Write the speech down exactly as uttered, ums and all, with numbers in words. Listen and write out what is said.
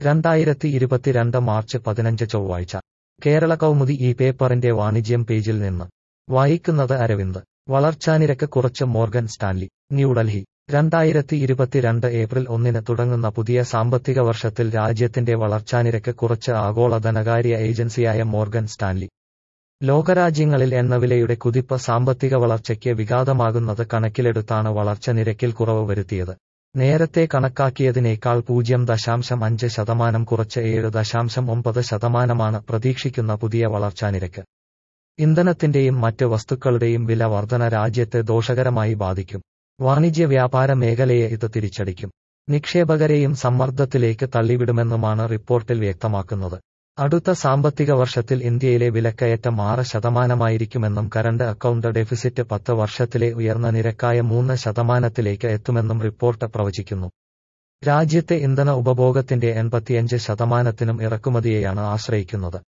രണ്ടായിരത്തി ഇരുപത്തിരണ്ട് മാർച്ച് പതിനഞ്ച് ചൊവ്വാഴ്ച കേരള കൗമുദി ഈ പേപ്പറിന്റെ വാണിജ്യം പേജിൽ നിന്ന് വായിക്കുന്നത് അരവിന്ദ്. വളർച്ചാനിരക്ക് കുറച്ച് മോർഗൻ സ്റ്റാൻലി. ന്യൂഡൽഹി. രണ്ടായിരത്തി ഇരുപത്തിരണ്ട് ഏപ്രിൽ ഒന്നിന് തുടങ്ങുന്ന പുതിയ സാമ്പത്തിക വർഷത്തിൽ രാജ്യത്തിന്റെ വളർച്ചാനിരക്ക് കുറച്ച് ആഗോള ധനകാര്യ ഏജൻസിയായ മോർഗൻ സ്റ്റാൻലി. ലോകരാജ്യങ്ങളിൽ എണ്ണവിലയുടെ കുതിപ്പ് സാമ്പത്തിക വളർച്ചയ്ക്ക് വിഘാതമാകുന്നത് കണക്കിലെടുത്താണ് വളർച്ച നിരക്കിൽ കുറവ് വരുത്തിയത്. നേരത്തെ കണക്കാക്കിയതിനേക്കാൾ പൂജ്യം ദശാംശം അഞ്ച് ശതമാനം കുറച്ച് ഏഴ് ദശാംശം ഒമ്പത് ശതമാനമാണ് പ്രതീക്ഷിക്കുന്ന പുതിയ വളർച്ചാനിരക്ക്. ഇന്ധനത്തിന്റെയും മറ്റ് വസ്തുക്കളുടെയും വില വർധന രാജ്യത്തെ ദോഷകരമായി ബാധിക്കും. വാണിജ്യ വ്യാപാര മേഖലയെ ഇത് തിരിച്ചടിക്കും. നിക്ഷേപകരെയും സമ്മർദ്ദത്തിലേക്ക് തള്ളിവിടുമെന്നുമാണ് റിപ്പോർട്ടിൽ വ്യക്തമാക്കുന്നത്. അടുത്ത സാമ്പത്തിക വർഷത്തിൽ ഇന്ത്യയിലെ വിലക്കയറ്റം ആറ് ശതമാനമായിരിക്കുമെന്നും കറണ്ട് അക്കൗണ്ട് ഡെഫിസിറ്റ് പത്ത് വർഷത്തിലെ ഉയർന്ന നിരക്കായ മൂന്ന് ശതമാനത്തിലേക്ക് എത്തുമെന്നും റിപ്പോർട്ട് പ്രവചിക്കുന്നു. രാജ്യത്തെ ഇന്ധന ഉപഭോഗത്തിന്റെ എൺപത്തിയഞ്ച് ശതമാനത്തിനും ഇറക്കുമതിയെയാണ് ആശ്രയിക്കുന്നത്.